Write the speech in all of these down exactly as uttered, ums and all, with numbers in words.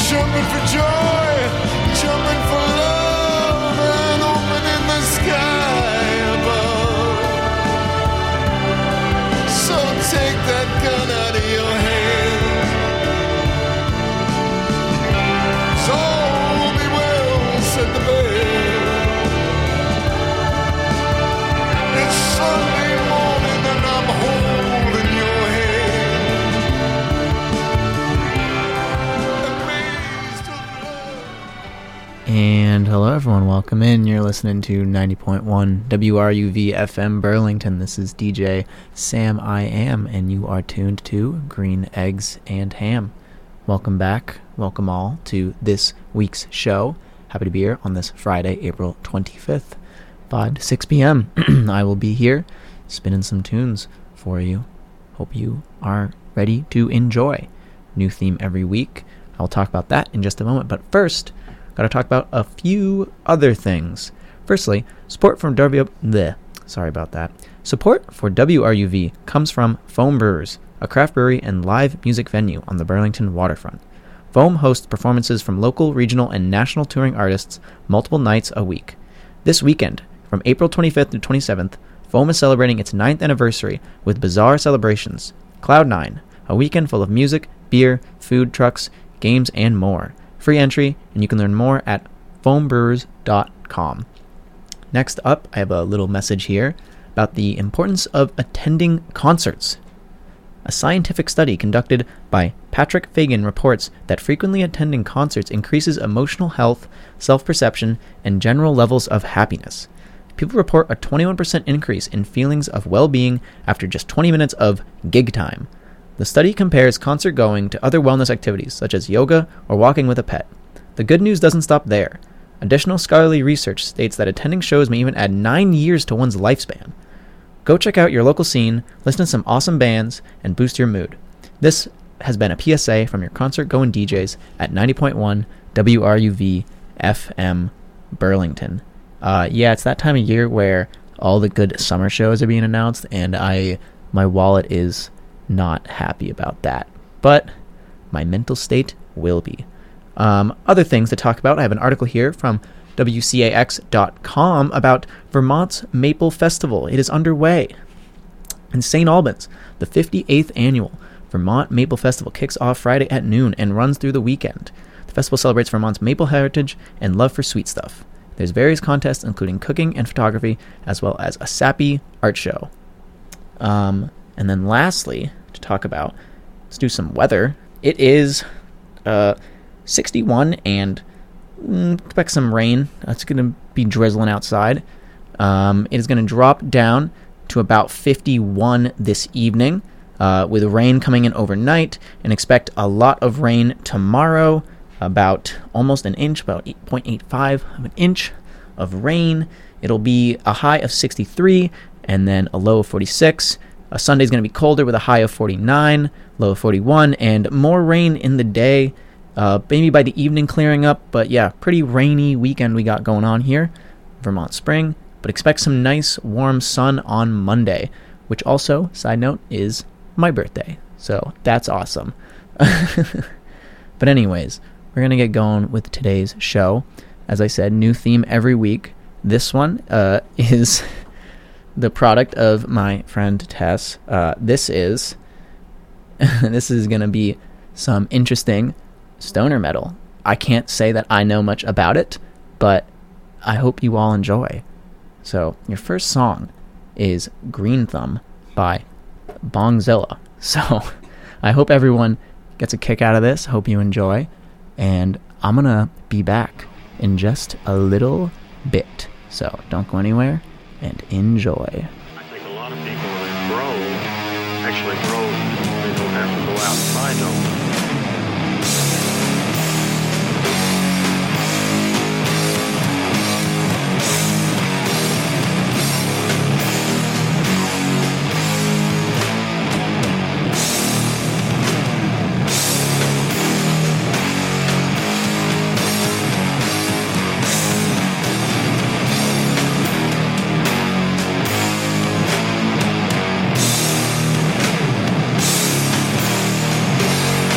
jumping for joy, jumping for love, and opening the sky above. So take that gun out of your hand. So all be well, said the bell. It's Sunday morning and I'm holding your hand. Amazed with love. And hello everyone, welcome in. You're listening to ninety point one W R U V F M Burlington. This is D J Sam I Am, and you are tuned to Green Eggs and Ham. Welcome back, welcome all to this week's show. Happy to be here on this Friday, April twenty-fifth, five to six p.m. I will be here spinning some tunes for you. Hope you are ready to enjoy. New theme every week. I'll talk about that in just a moment, but first, got to talk about a few other things. Firstly, support from W... Bleh, sorry about that. Support for W R U V comes from Foam Brewers, a craft brewery and live music venue on the Burlington waterfront. Foam hosts performances from local, regional, and national touring artists multiple nights a week. This weekend, from April twenty-fifth to twenty-seventh, Foam is celebrating its ninth anniversary with bizarre celebrations. Cloud nine, a weekend full of music, beer, food trucks, games, and more. Free entry, and you can learn more at foam brewers dot com. Next up, I have a little message here about the importance of attending concerts. A scientific study conducted by Patrick Fagan reports that frequently attending concerts increases emotional health, self-perception, and general levels of happiness. People report a twenty-one percent increase in feelings of well-being after just twenty minutes of gig time. The study compares concert going to other wellness activities such as yoga or walking with a pet. The good news doesn't stop there. Additional scholarly research states that attending shows may even add nine years to one's lifespan. Go check out your local scene, listen to some awesome bands, and boost your mood. This has been a P S A from your concert-going D Js at ninety point one W R U V F M Burlington. Uh, yeah, it's that time of year where all the good summer shows are being announced, and I my wallet is not happy about that. But my mental state will be. Um, other things to talk about, I have an article here from W C A X dot com about Vermont's Maple Festival. It is underway. In Saint Albans, the fifty-eighth annual Vermont Maple Festival kicks off Friday at noon and runs through the weekend. The festival celebrates Vermont's maple heritage and love for sweet stuff. There's various contests, including cooking and photography, as well as a sappy art show. Um, and then lastly, to talk about, let's do some weather. It is uh, sixty-one and mm, expect some rain. It's going to be drizzling outside. Um, it is going to drop down to about fifty-one this evening, uh, with rain coming in overnight, and expect a lot of rain tomorrow. About almost an inch, about eight point eight five of an inch of rain. It'll be a high of sixty-three and then a low of forty-six. Uh, Sunday's going to be colder with a high of forty-nine, low of forty-one, and more rain in the day. Uh, maybe by the evening clearing up, but yeah, pretty rainy weekend we got going on here, Vermont spring. But expect some nice warm sun on Monday, which also, side note, is my birthday. So that's awesome. But anyways, we're going to get going with today's show. As I said, new theme every week. This one uh, is the product of my friend Tess. Uh, this is this is going to be some interesting stoner metal. I can't say that I know much about it, but I hope you all enjoy. So, your first song is Green Thumb by Bongzilla. So, I hope everyone gets a kick out of this. Hope you enjoy. And I'm going to be back in just a little bit. So don't go anywhere and enjoy. I think a lot of people that grow actually grow, they don't have to go outside though. Green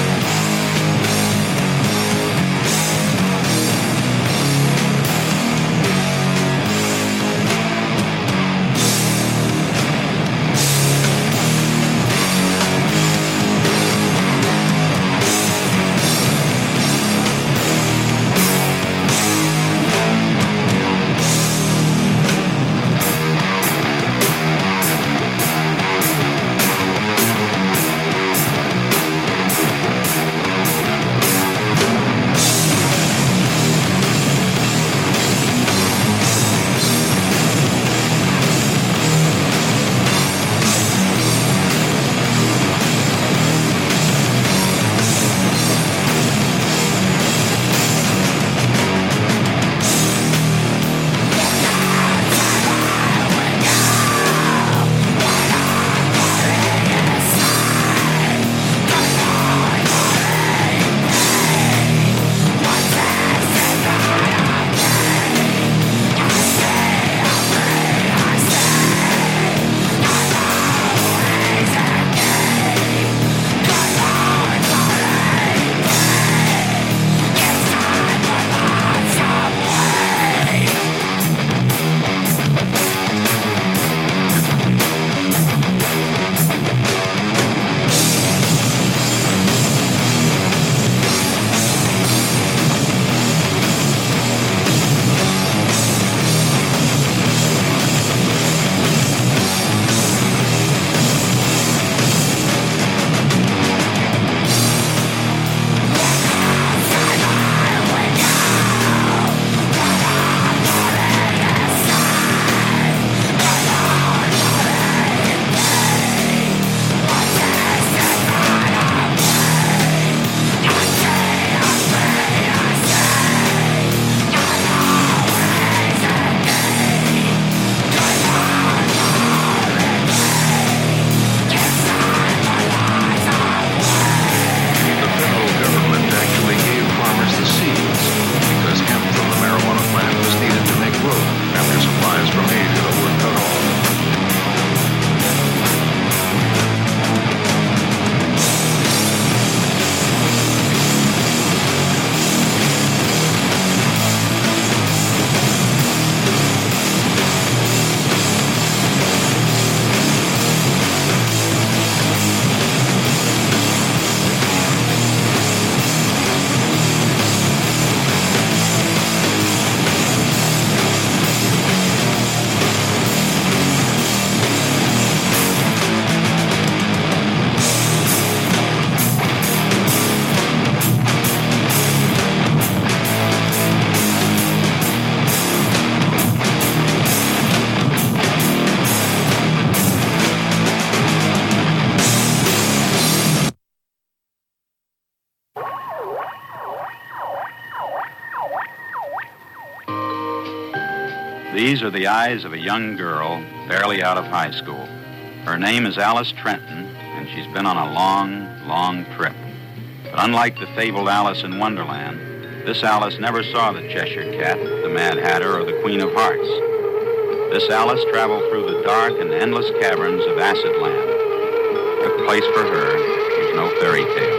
These are the eyes of a young girl barely out of high school. Her name is Alice Trenton, and she's been on a long, long trip. But unlike the fabled Alice in Wonderland, this Alice never saw the Cheshire Cat, the Mad Hatter, or the Queen of Hearts. This Alice traveled through the dark and endless caverns of Acid Land. The place for her is no fairy tale.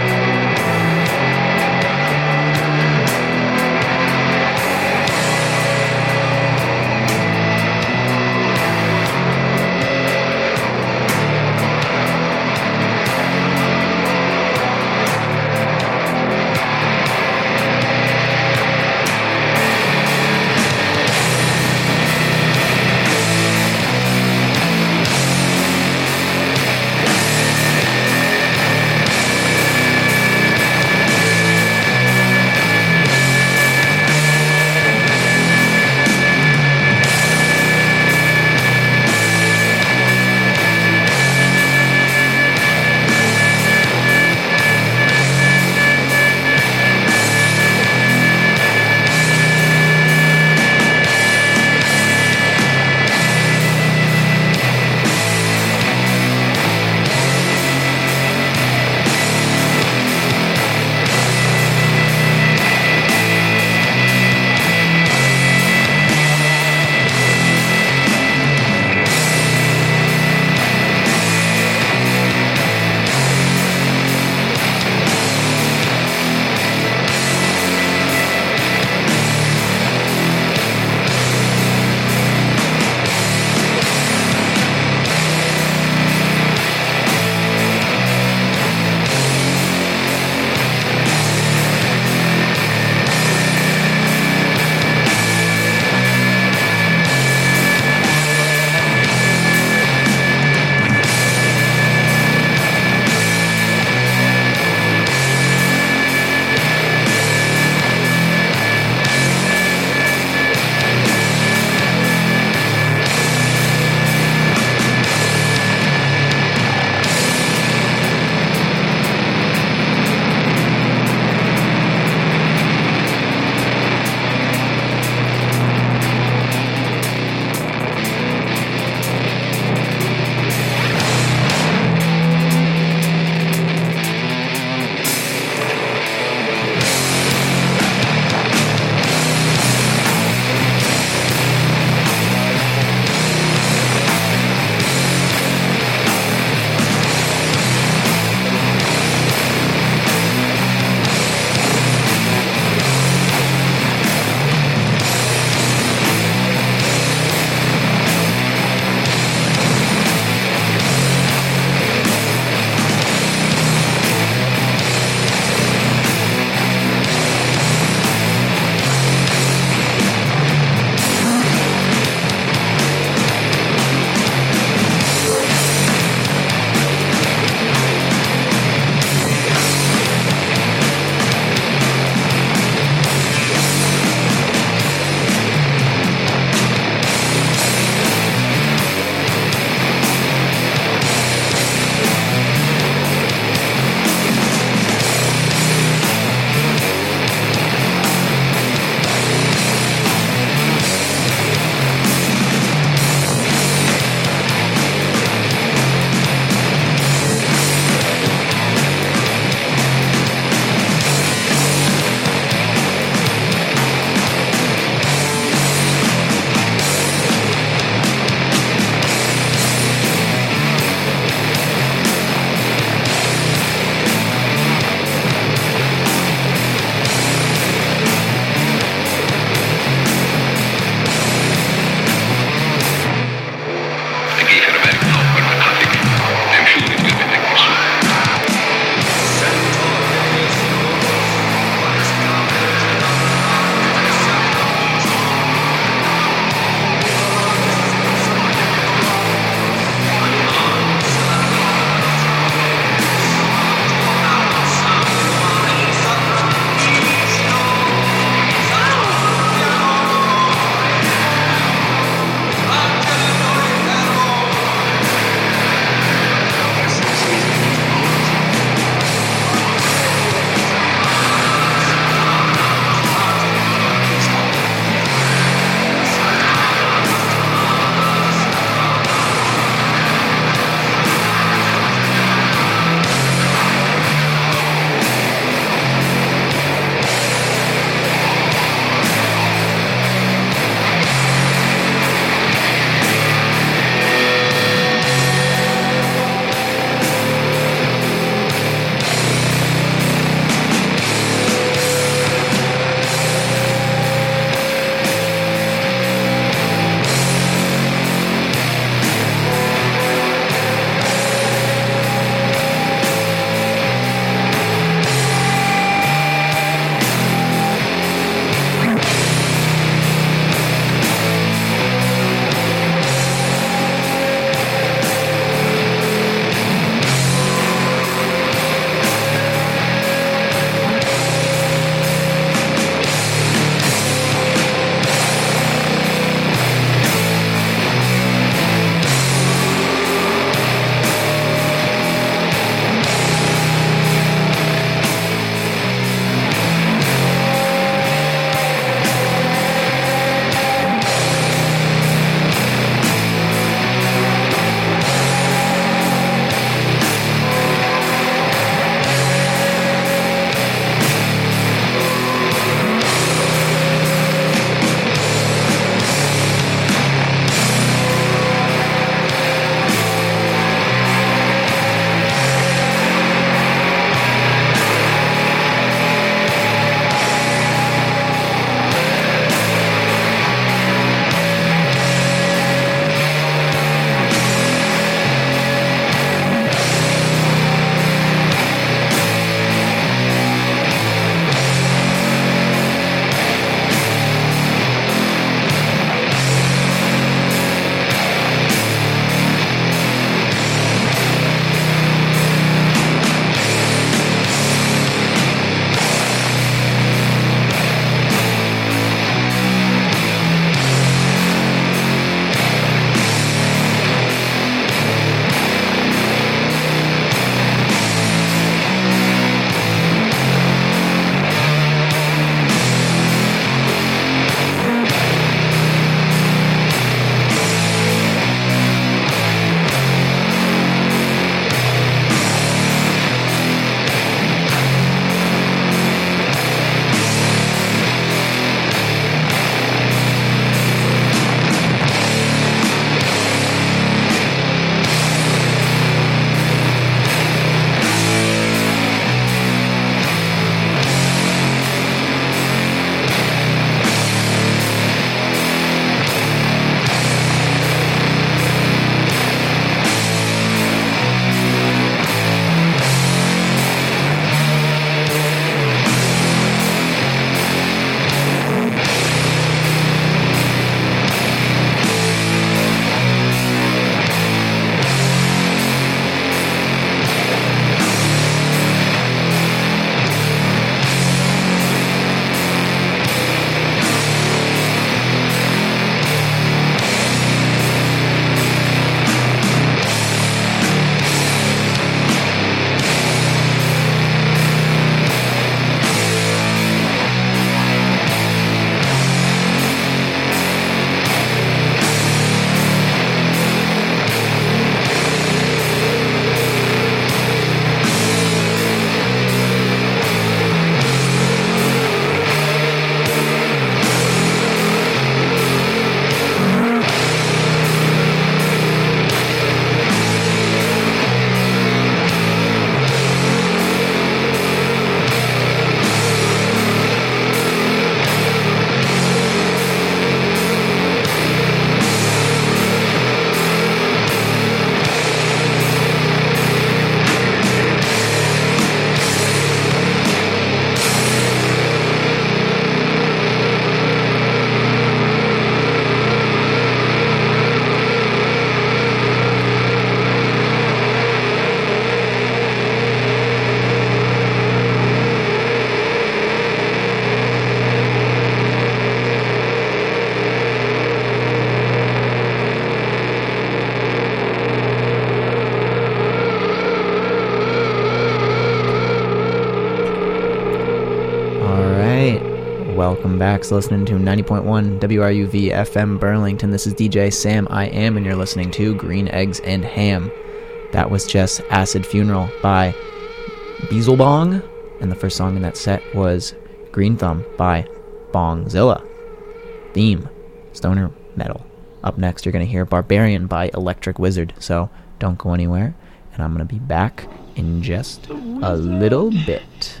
welcome back. So listening to ninety point one W R U V F M Burlington. This is D J Sam I Am, and you're listening to Green Eggs and Ham. That was just Acid Funeral by Beelzebong, and the first song in that set was Green Thumb by Bongzilla. Theme, stoner metal. Up next, you're going to hear Barbarian by Electric Wizard, so don't go anywhere, and I'm going to be back in just a little bit.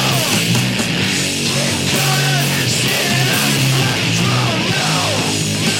Now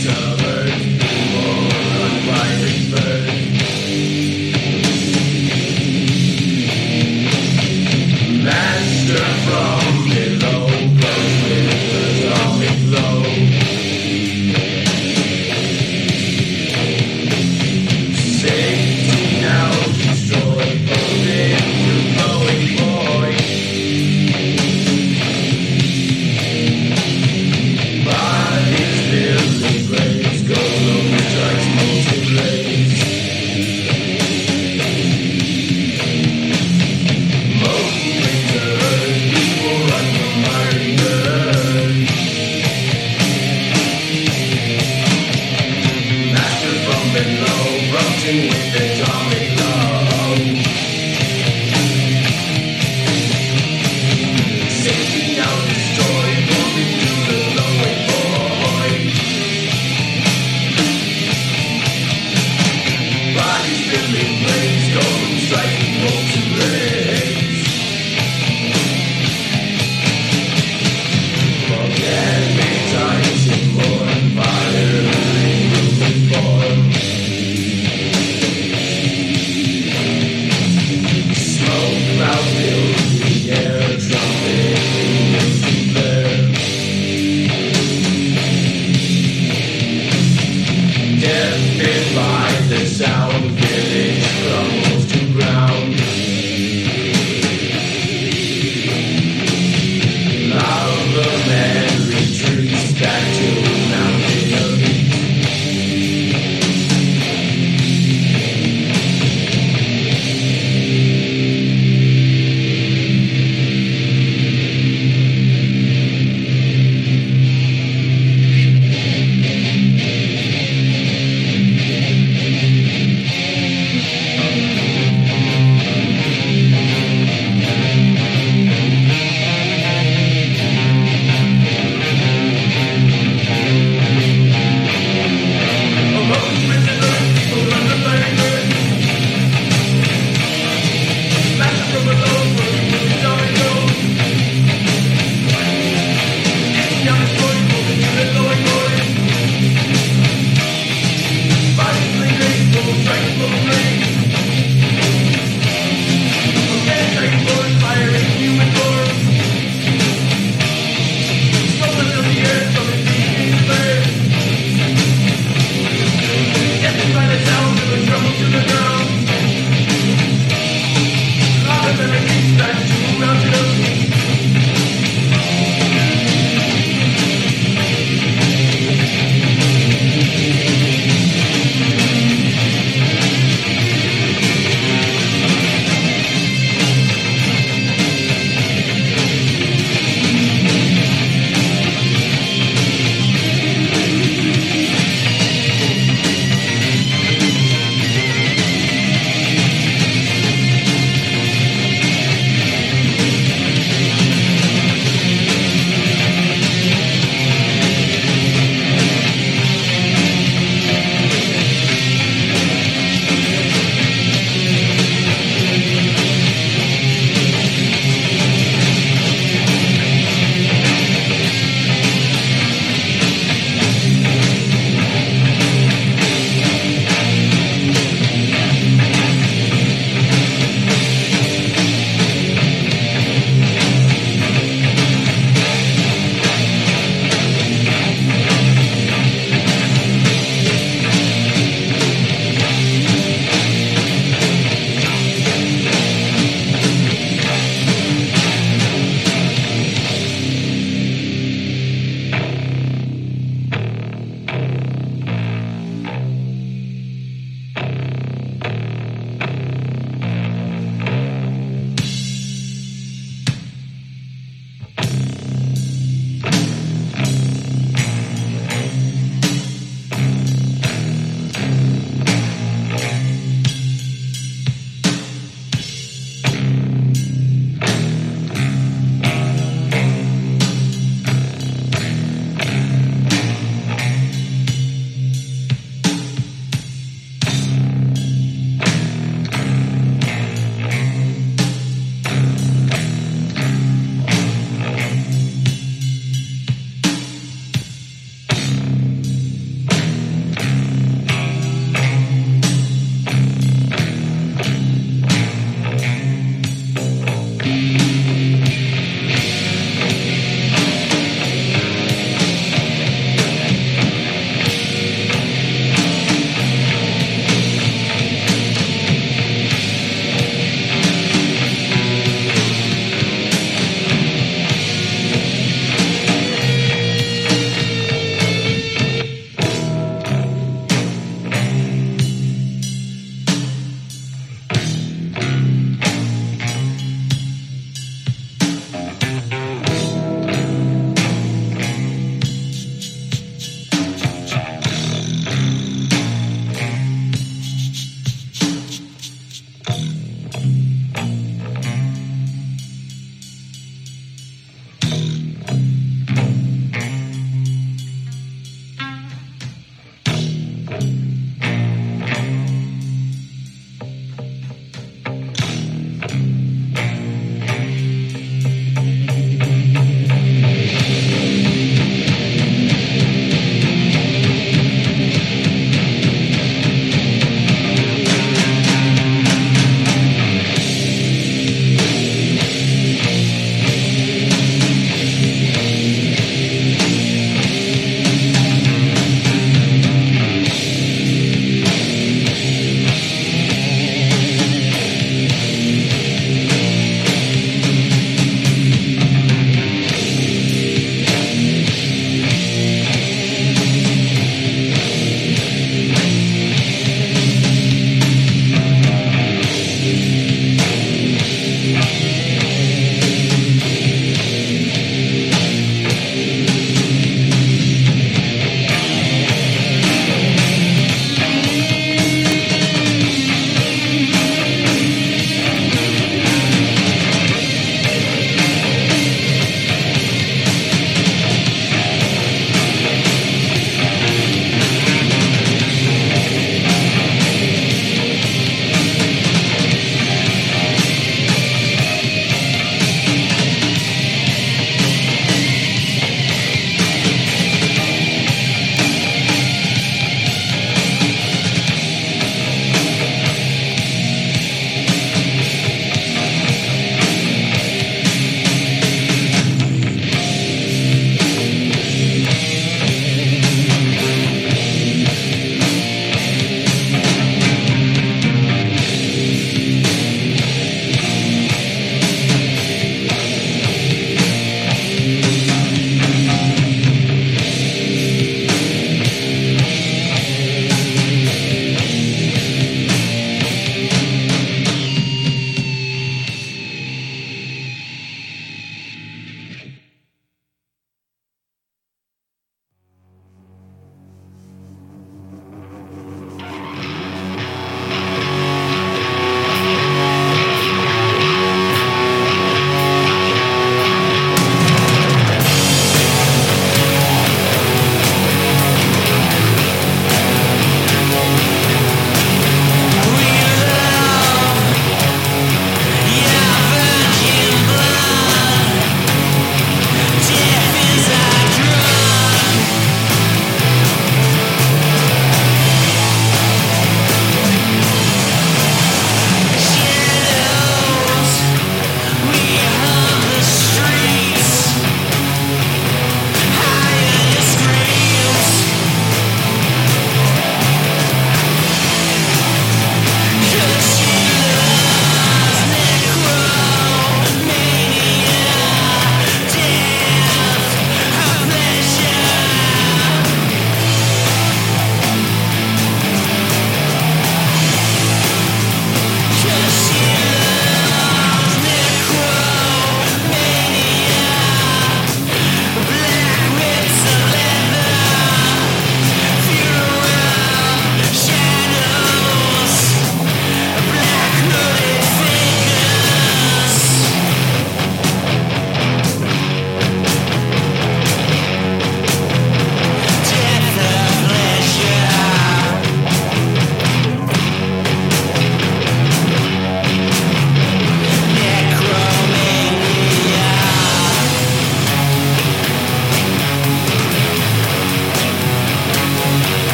Run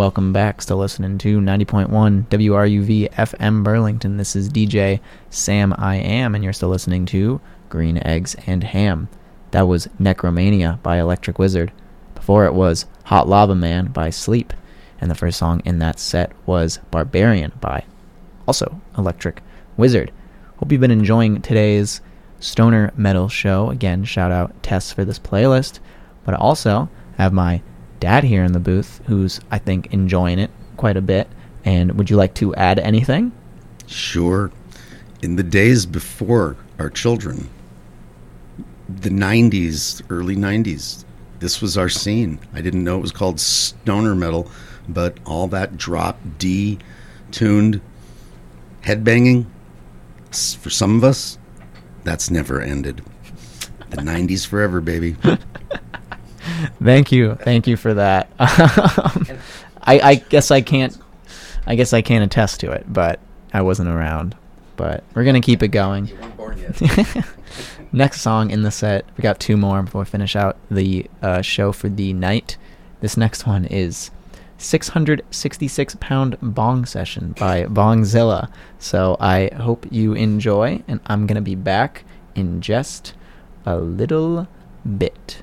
welcome back. Still listening to ninety point one W R U V F M Burlington. This is D J Sam I Am, and you're still listening to Green Eggs and Ham. That was Necromania by Electric Wizard. Before it was Hot Lava Man by Sleep. And the first song in that set was Barbarian by also Electric Wizard. Hope you've been enjoying today's stoner metal show. Again, shout out Tess for this playlist. But I also have my dad here in the booth who's, I think, enjoying it quite a bit. And would you like to add anything? Sure. In the days before our children, the nineties, early nineties, this was our scene. I didn't know it was called stoner metal, but all that drop D tuned headbanging, for some of us, that's never ended. The nineties forever, baby. Thank you, thank you for that. I, I guess I can't, I guess I can't attest to it, but I wasn't around. But we're gonna keep it going. You weren't born yet. Next song in the set, we got two more before we finish out the uh, show for the night. This next one is six hundred sixty-six pound Bong Session by Bongzilla. So I hope you enjoy, and I'm going to be back in just a little bit.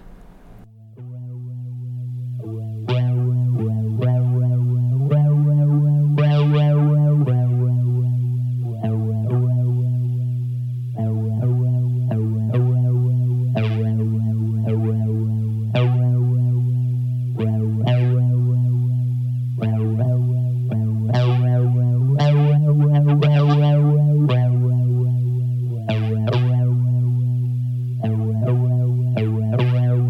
Wow.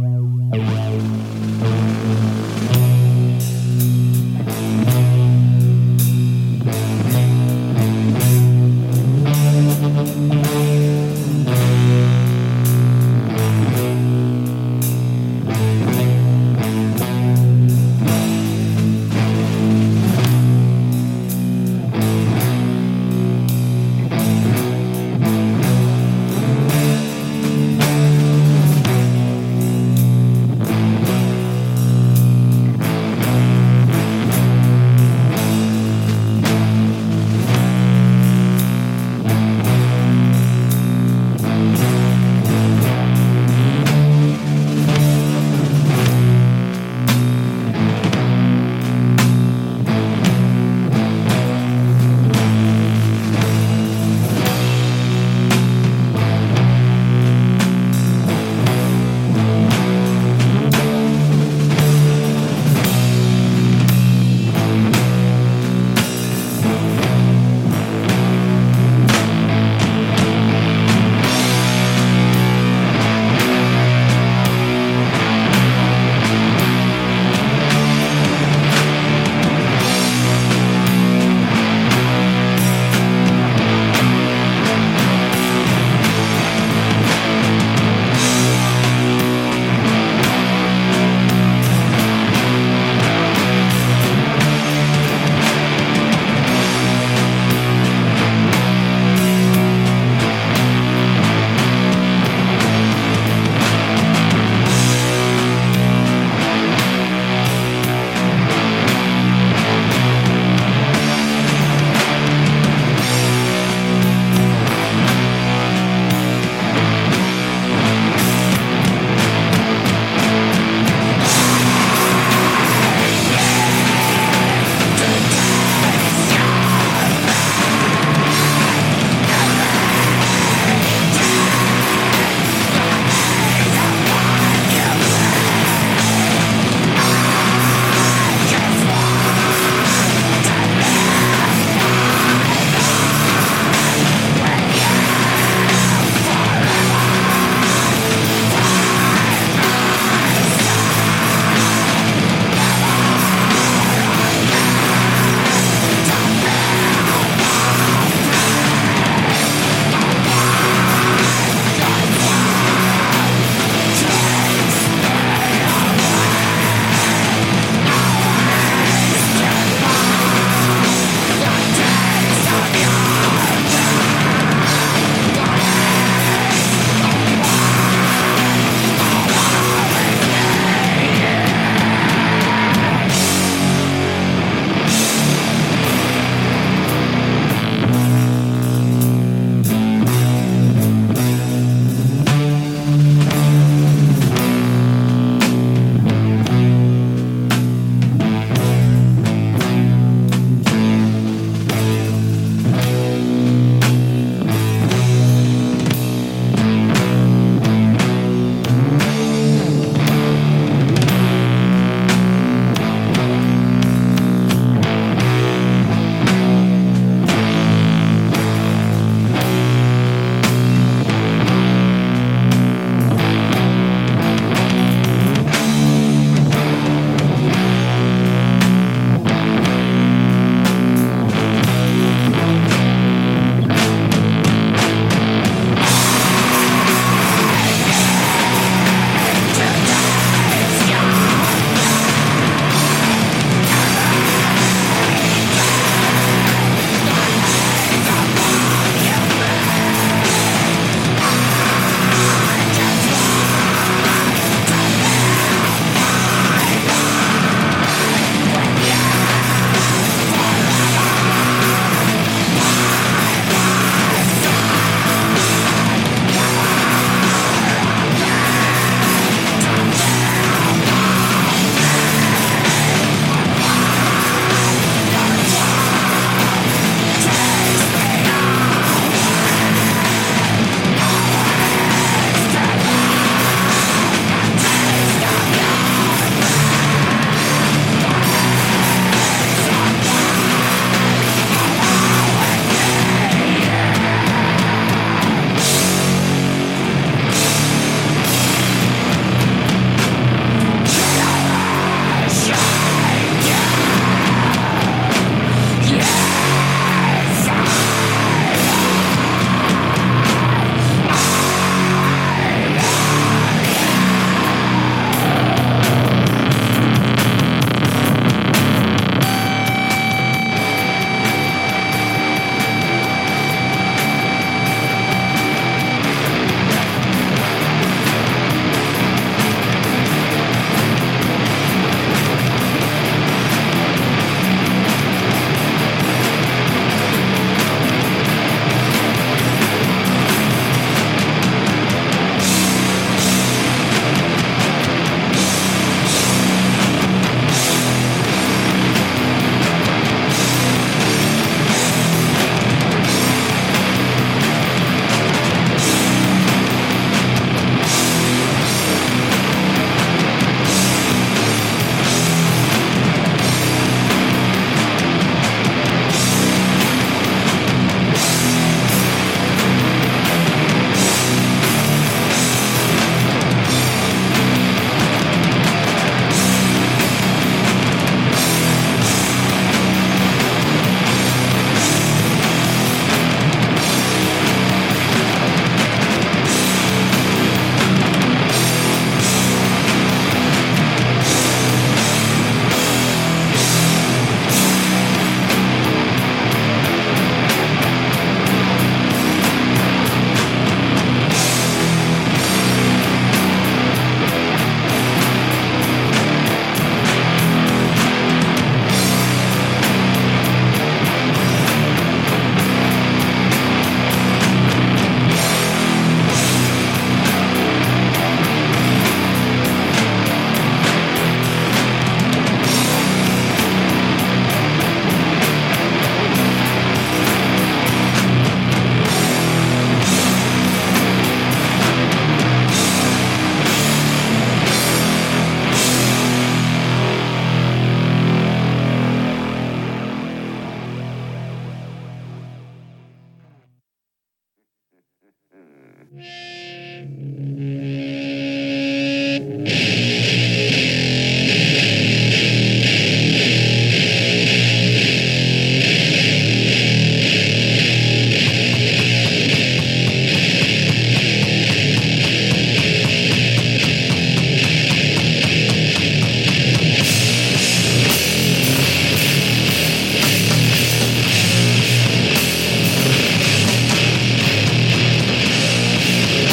Thank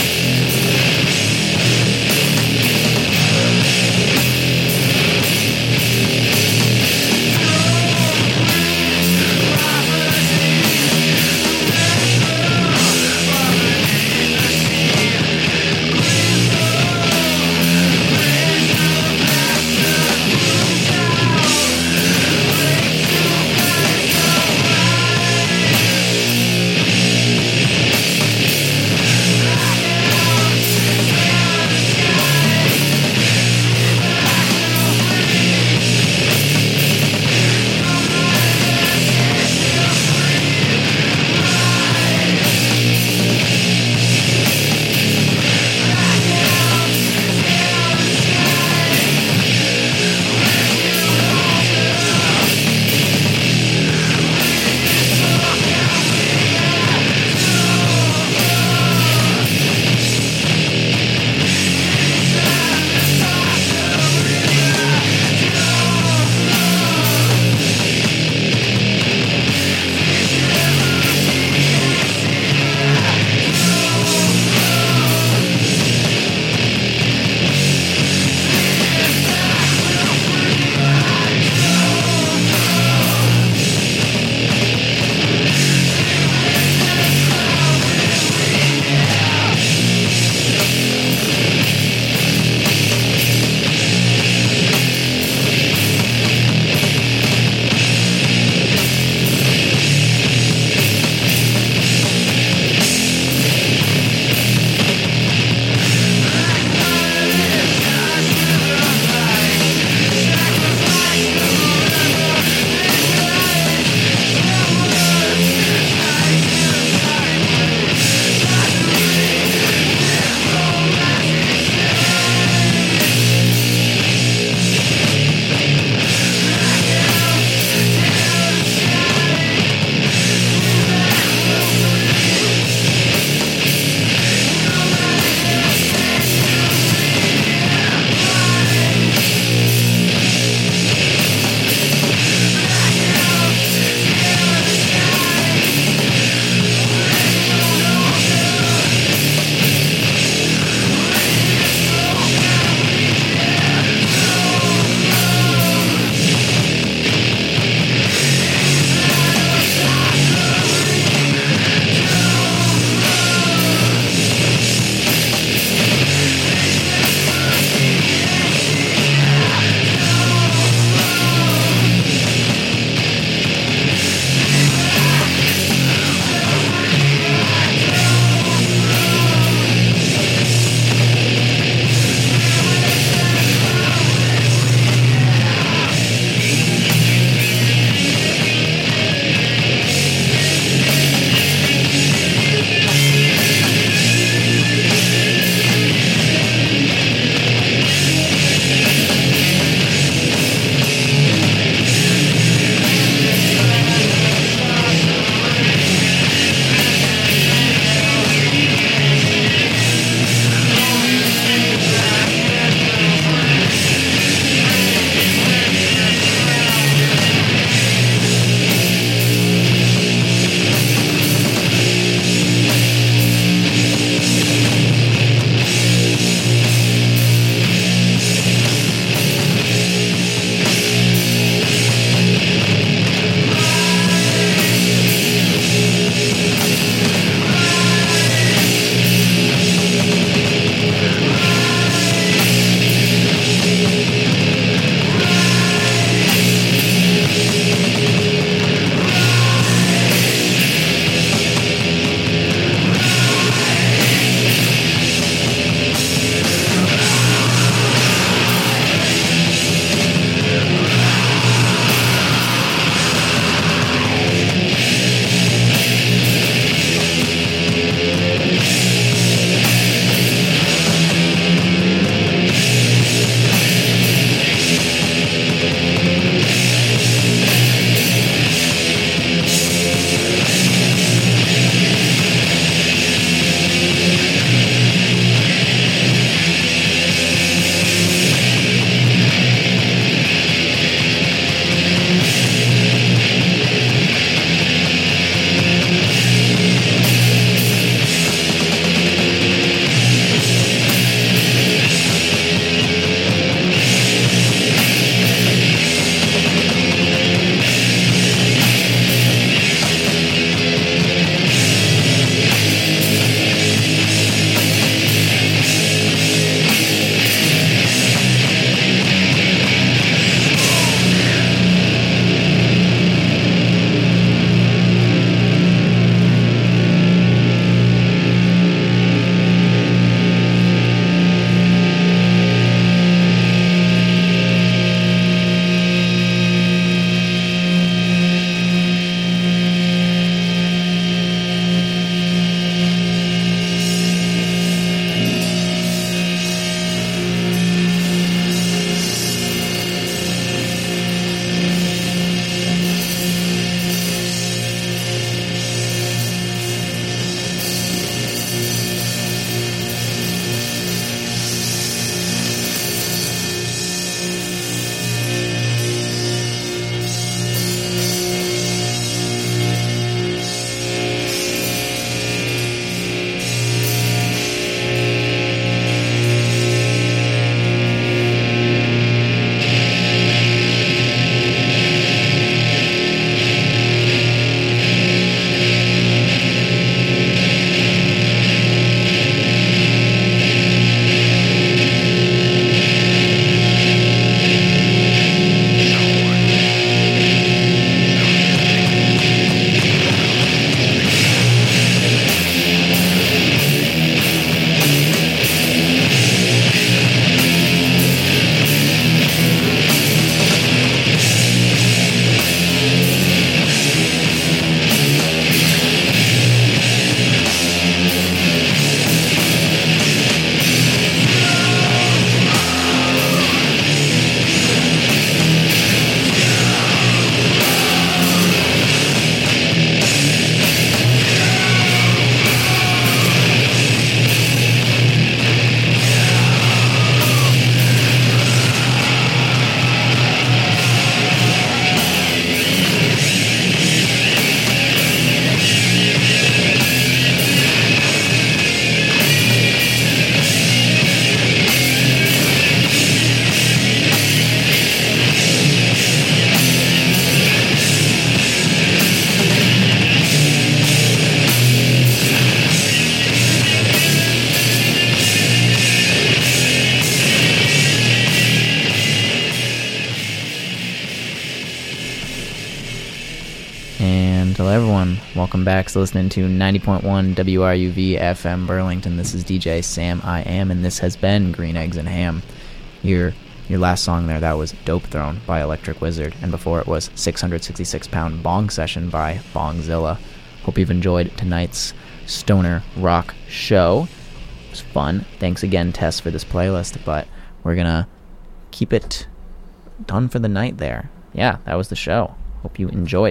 And hello everyone, welcome back. So listening to ninety point one W R U V F M Burlington. This is D J Sam I Am, and this has been Green Eggs and Ham. Your your last song there, that was Dope Throne by Electric Wizard, and before it was six hundred sixty-six pound Bong Session by Bongzilla. Hope you've enjoyed tonight's stoner rock show. It was fun. Thanks again, Tess, for this playlist, but we're gonna keep it done for the night there. Yeah, that was the show. Hope you enjoyed.